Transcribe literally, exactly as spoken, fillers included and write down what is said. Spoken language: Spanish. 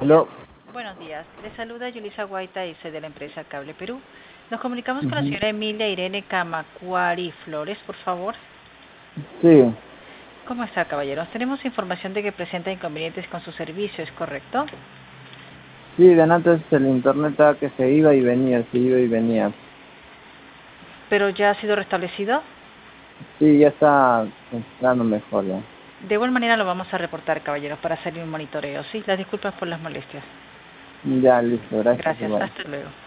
Aló. Buenos días, le saluda Yulisa Guaita y soy de la empresa Cable Perú. Nos comunicamos con la Ujú. señora Emilia Irene Camacuari Flores, por favor. Sí, ¿Cómo está, caballeros? Tenemos información de que presenta inconvenientes con su servicio, ¿es correcto? sí, de antes el internet estaba que se iba y venía, se iba y venía. ¿Pero ya ha sido restablecido? Sí, ya está funcionando mejor ya. De igual manera lo vamos a reportar, caballeros, para hacer un monitoreo. Sí, las disculpas por las molestias. Ya, listo, gracias Gracias, igual. hasta luego.